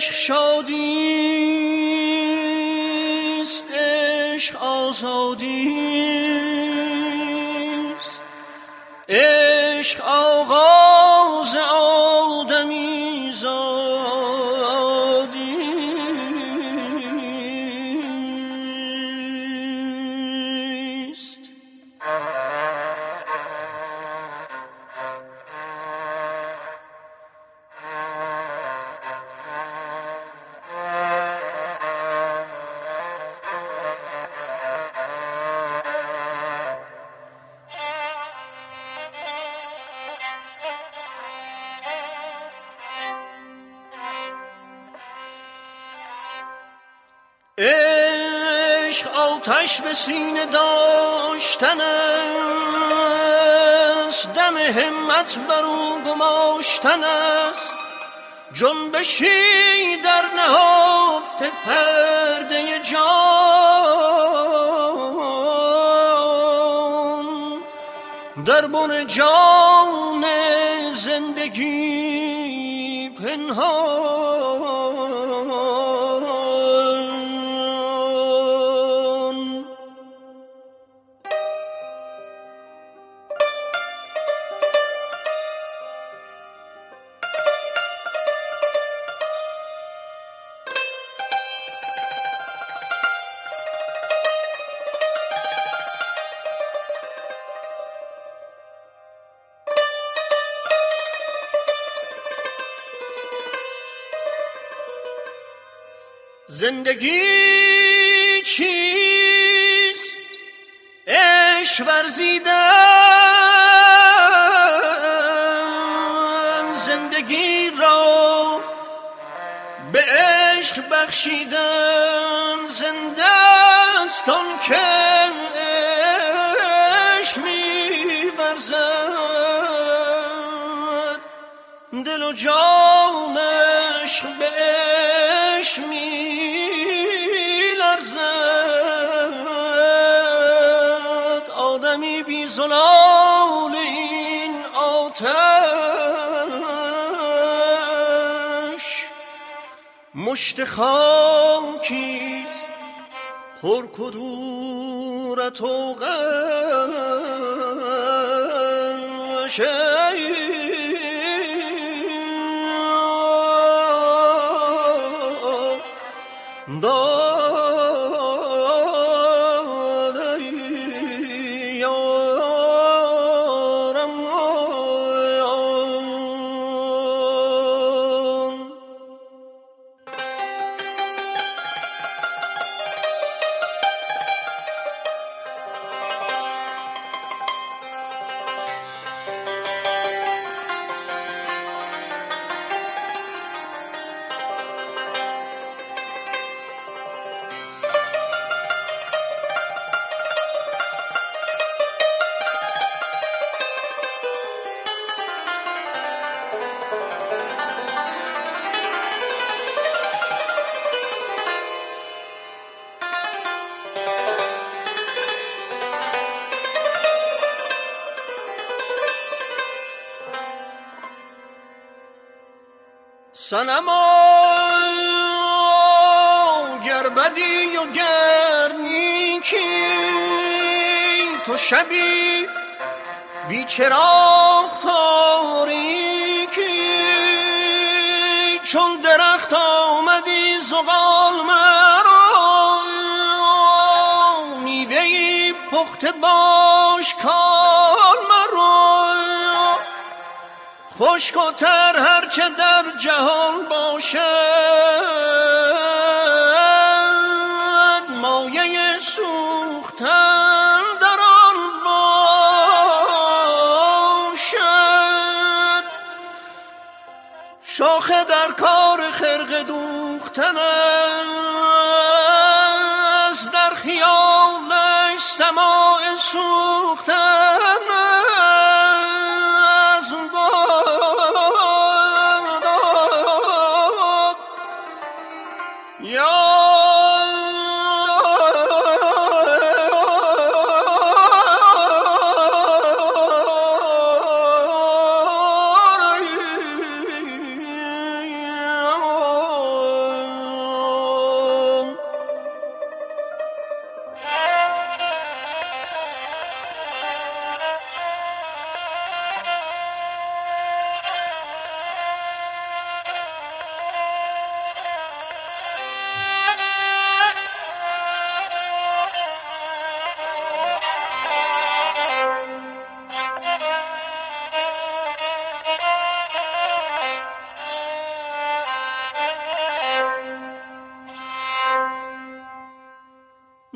عشق شادیست، عشق آزادیست، عشق آغاز آدمی زادیست. عشق آتش به سینه داشتن است، دم همت بر او گماشتن است، جنبشی در نهفته پرده جان، در بن جان زندگی پنهان. زندگی چیست؟ عشق ورزیدن، زندگی را به عشق بخشیدن، زنده است آن که عشق می‌ورزد، دل و جانش به عشق می‌لرزد. آدمی بی زلال این آتش، مشت خاکیست پر کدورت و غش. صنما گر بدی و گر نیکی، تو شبی بی چراغ تاریکی، چون درخت آمدی زغال مرا، میوه‌ای پخته باش کال مرا، خشک و تر هر چه در جهان باشد، مایه سوختن در آن باشد. شاخه در کار خرقه دوختن است، در خیالش سماع سوختن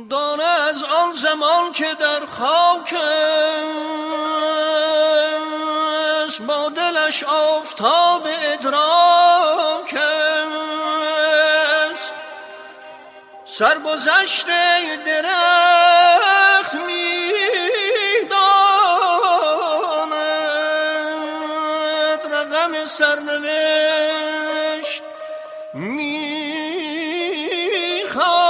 دانه از آن زمان که در خاک است، با دلش آفتاب ادراک است. سرگذشته درخت می داند، رقم سرنوشت می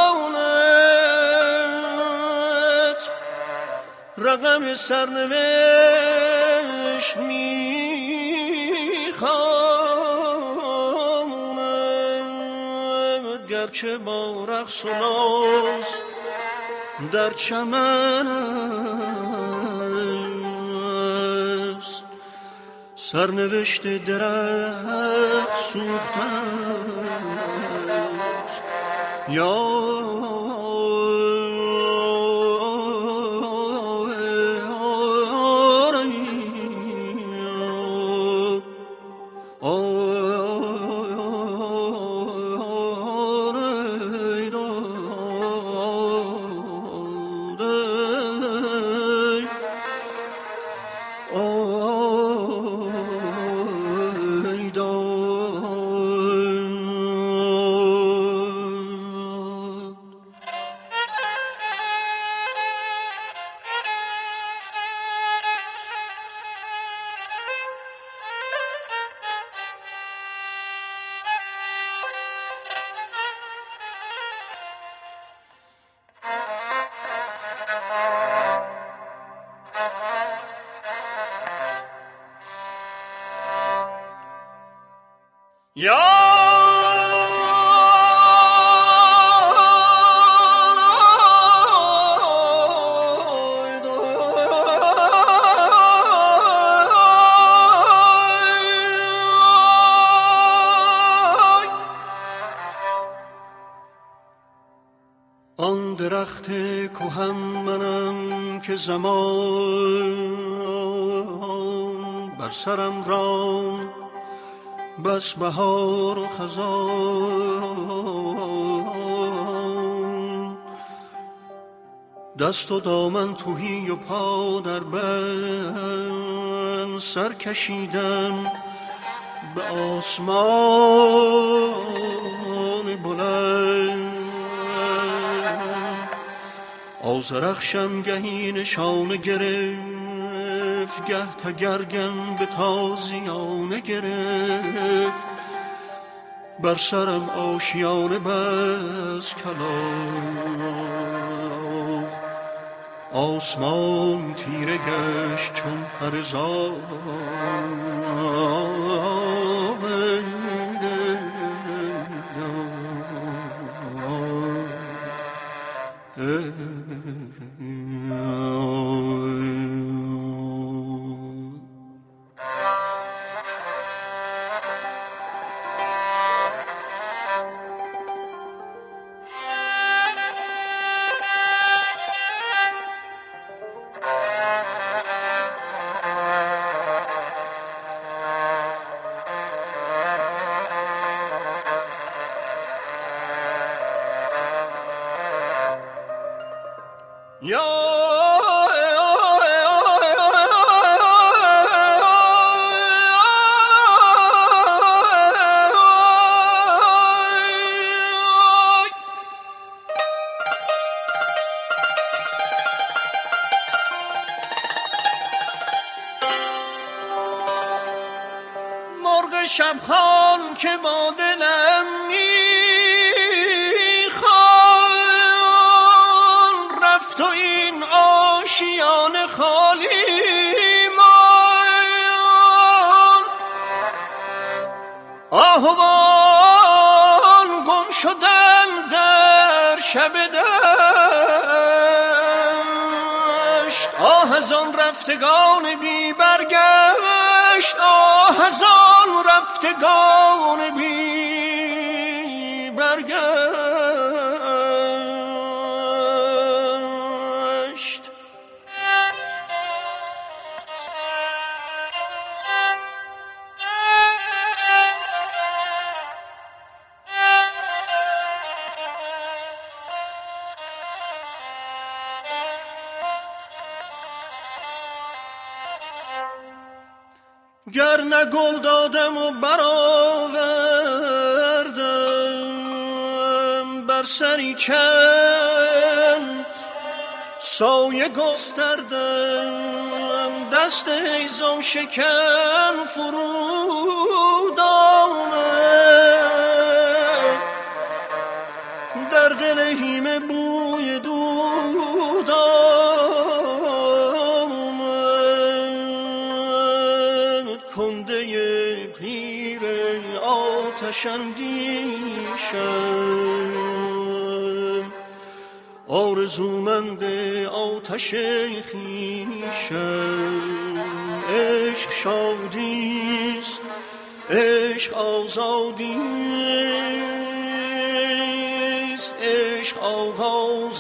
خواند، رقم سرنوشت می خواند. گرچه با رقص و ناز در چمن است، سرنوشت درخت سوختن است. یا آن درخت کهن منم که زمان بر سرم راند، بس بهار و خزان. دست و دامن تهی و پا در بند، سر کشیدم به آسمان بلند. آذرخشم گهی نشانه گرفت، گه تگرگم به تازیانه گرفت. بر سرم آشیانه بس کلاه، آسمان تیره گشت چون پرزار. مرغ شبخوان که با دلم میخوان، رفت و این آشیان خالی مان. آهوان گم شدن در شب دشت، آه از آن رفتگان بی برگشت، آه از آن رفتگان بی برگشت. گر نه گل دادم و برآوردم بر سری چند سایه گستردم دست هیزم شکن فرود آمد در دل هیمه بوی دود آمد کنده پیر آتش اندیشم آرزومند آتش خویشم عشق شادیست عشق آزادیست عشق آغاز